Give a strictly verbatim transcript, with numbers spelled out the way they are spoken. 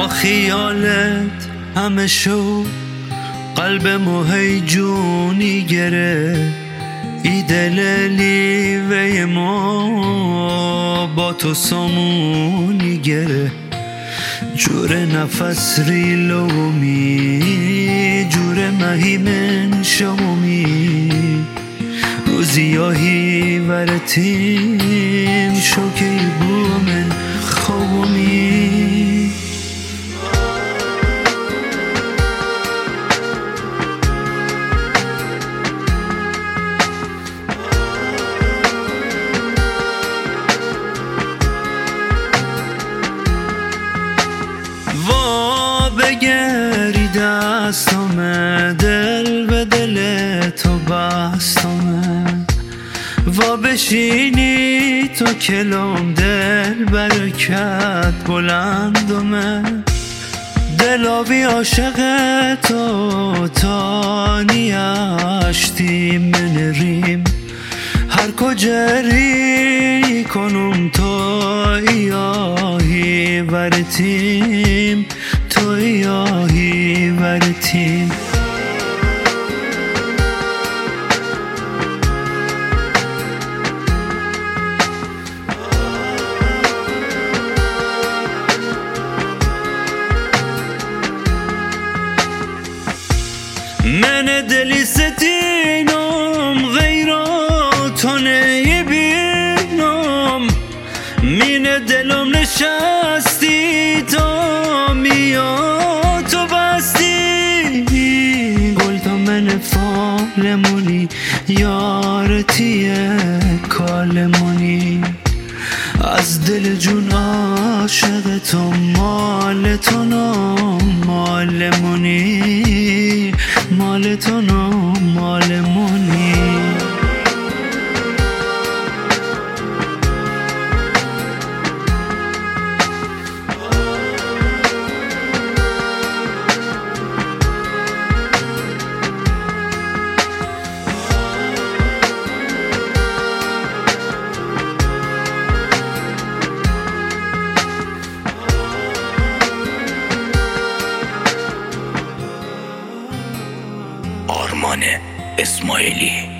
با خیالت همه شو قلب موهی جونی گره ای دل لیوه ما با تو سامونی گره جور نفس ریلومی جور مهی من شومی روزیاهی ورتیم شوکی بوم خومی وا بگری دستامه دل به دل تو بستامه وا بشینی تو کلام دل برکت بلندمه دلاوی عاشق تو تا نیاشتی من ریم هر کجا ری کنم تو ایاهی ورتیم تو ایاهی ورتیم من دلی ستینم غیر تو نیبینم مین دلم نشستی تا میا تو بستی گل تو من فالمونی یارتیه کالمونی از دل جون عاشق تو مال تو نام مالمونی مال تو نام مالمونی آرمان اسماعیلی.